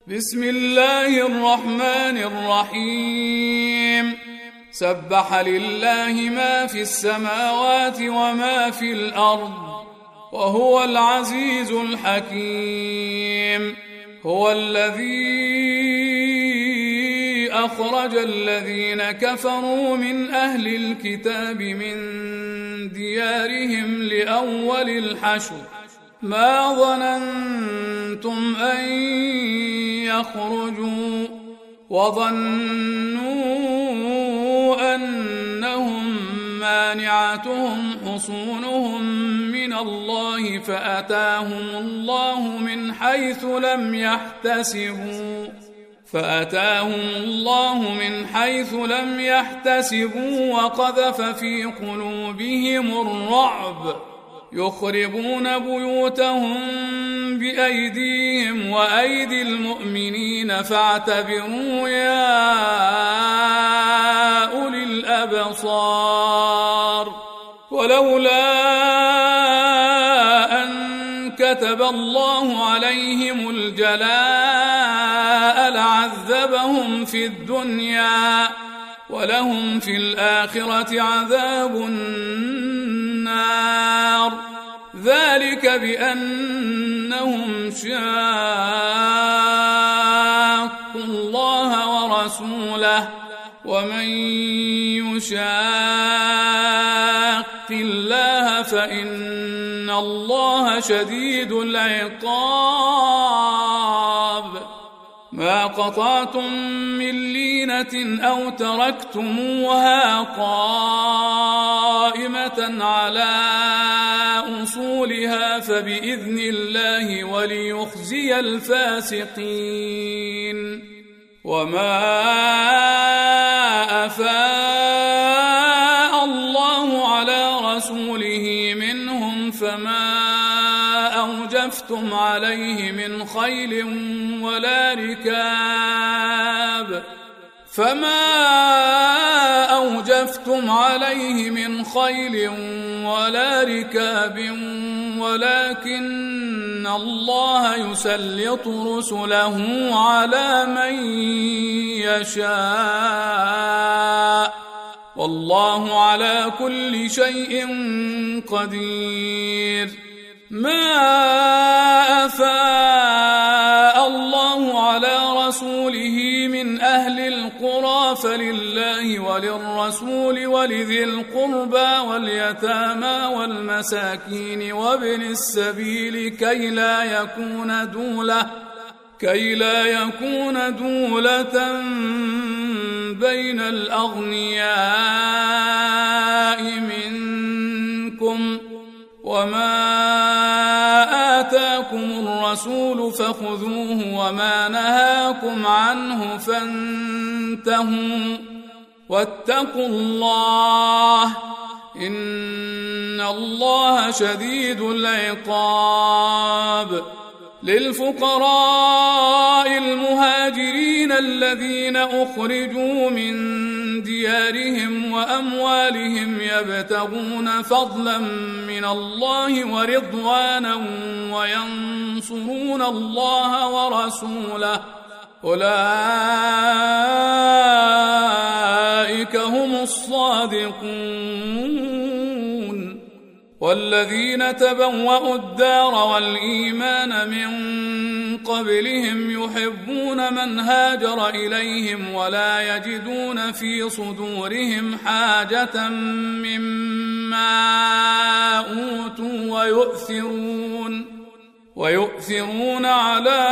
بسم الله الرحمن الرحيم سبح لله ما في السماوات وما في الأرض وهو العزيز الحكيم هو الذي أخرج الذين كفروا من أهل الكتاب من ديارهم لأول الحشر ما ظننتم أن يخرجوا وظنوا أنهم مانعتهم حصونهم من الله فأتاهم الله من حيث لم يحتسبوا وقذف في قلوبهم الرعب يخربون بيوتهم بأيديهم وأيدي المؤمنين فاعتبروا يا أولي الأبصار ولولا أن كتب الله عليهم الجلاء لعذبهم في الدنيا ولهم في الآخرة عذاب النار ذلك بأنهم شاقوا الله ورسوله ومن يشاق الله فإن الله شديد العقاب ما قطعتم من لينة أو تركتموها قائمة على أصولها فبإذن الله وليخزي الفاسقين وما أفاء الله على رسوله منهم فما أوجفتم عليه من خيل ولا ركاب ولكن الله يسلط رسله على من يشاء والله على كل شيء قدير ما أفاء الله على رسوله من أهل القرى فلله وللرسول ولذي القربى واليتامى والمساكين وابن السبيل كي لا يكون دولة بين الأغنياء منكم وما آتاكم الرسول فخذوه وما نهاكم عنه فانتهوا واتقوا الله إن الله شديد العقاب للفقراء المهاجرين الذين أخرجوا من ديارهم وأموالهم يبتغون فضلا من الله ورضوانا وينصرون الله ورسوله أولئك هم الصادقون والذين تبوأوا الدار والإيمان من قبلهم يحبون من هاجر إليهم ولا يجدون في صدورهم حاجة مما أوتوا ويؤثرون على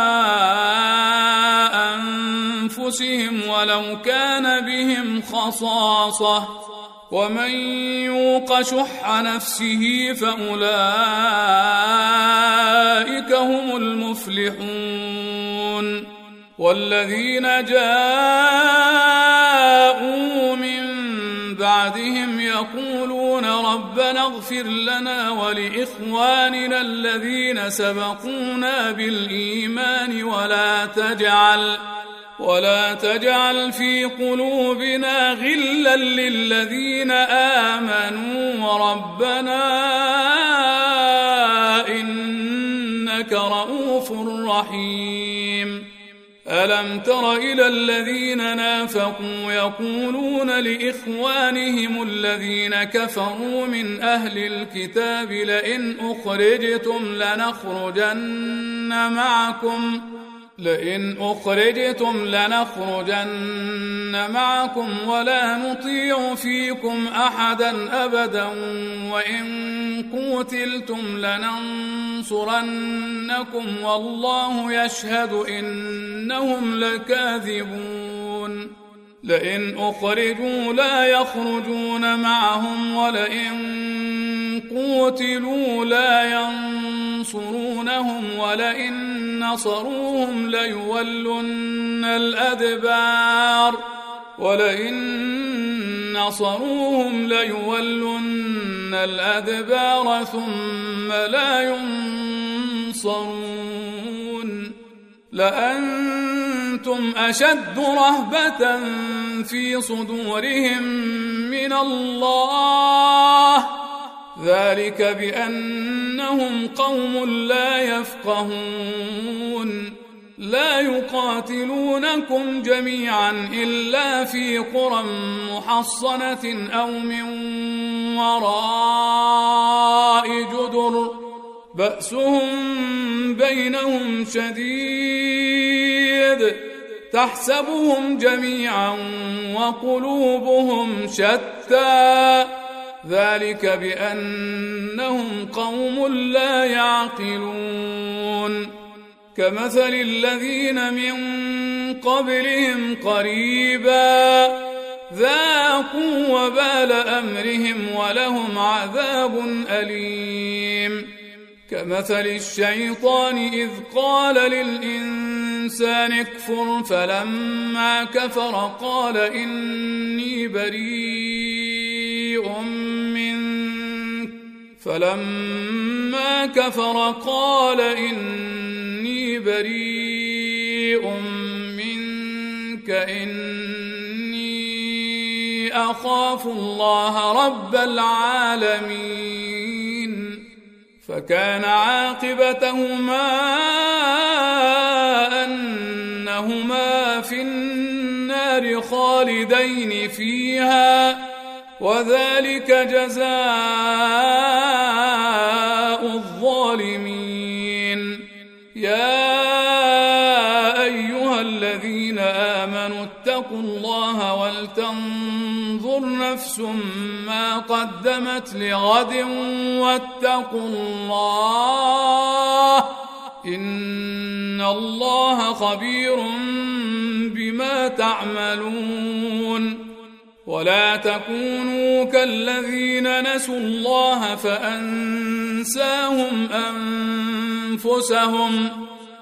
أنفسهم ولو كان بهم خصاصة ومن يوق شح نفسه فأولئك هم المفلحون والذين جاءوا من بعدهم يقولون ربنا اغفر لنا ولإخواننا الذين سبقونا بالإيمان ولا تجعل في قلوبنا غلا للذين آمنوا ربنا إنك رؤوف رحيم ألم تر إلى الذين نافقوا يقولون لإخوانهم الذين كفروا من أهل الكتاب لئن أخرجتم لنخرجن معكم ولا نطيع فيكم أحدا أبدا وإن قوتلتم لننصرنكم والله يشهد إنهم لكاذبون لئن أخرجوا لا يخرجون معهم ولئن قوتلوا لا ينصرونهم ولئن نصروهم ليولن الأدبار ثم لا ينصرون لأنتم أشد رهبة في صدورهم من الله ذلك بأنهم قوم لا يفقهون لا يقاتلونكم جميعا إلا في قرى محصنة أو من وراء جدر بأسهم بينهم شديد تحسبهم جميعا وقلوبهم شتى ذلك بأنهم قوم لا يعقلون كمثل الذين من قبلهم قريبا ذاقوا وبال أمرهم ولهم عذاب أليم كمثل الشيطان إذ قال للإنسان اكفر فلما كفر قال إني بريء منك إني أخاف الله رب العالمين فكان عاقبتهما أنهما في النار خالدين فيها وذلك جزاء الظالمين يا أيها الذين آمنوا اتقوا الله ولتنظر نفس ما قدمت لغد واتقوا الله إن الله خبير بما تعملون ولا تكونوا كالذين نسوا الله فأنساهم أنفسهم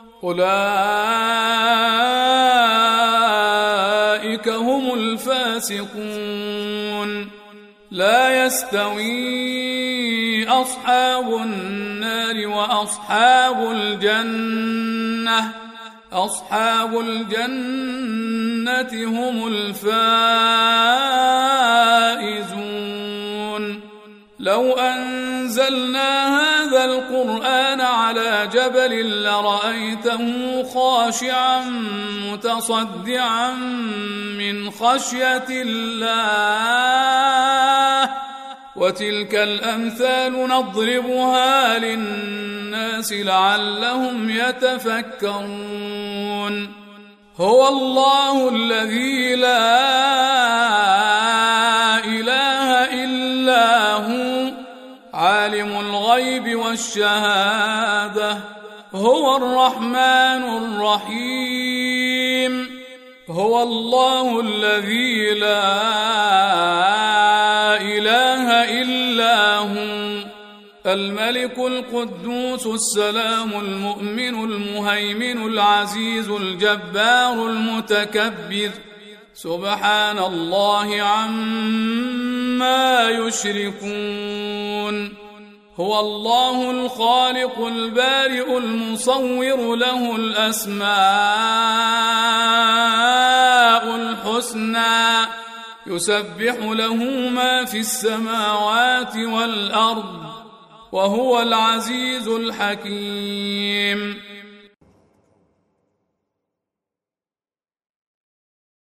أولئك هم الفاسقون لا يستوي أصحاب النار وأصحاب الجنة هم الفائزون لو أنزلنا هذا القرآن على جبل لرأيته خاشعا متصدعا من خشية الله وتلك الأمثال نضربها للناس لعلهم يتفكرون هو الله الذي لا إله إلا هو عالم الغيب والشهادة هو الرحمن الرحيم هو الله الذي لا إله إلا هو الملك القدوس السلام المؤمن المهيمن العزيز الجبار المتكبر سبحان الله عما يشركون هو الله الخالق البارئ المصور له الأسماء الحسنى يسبح له ما في السماوات والأرض وهو العزيز الحكيم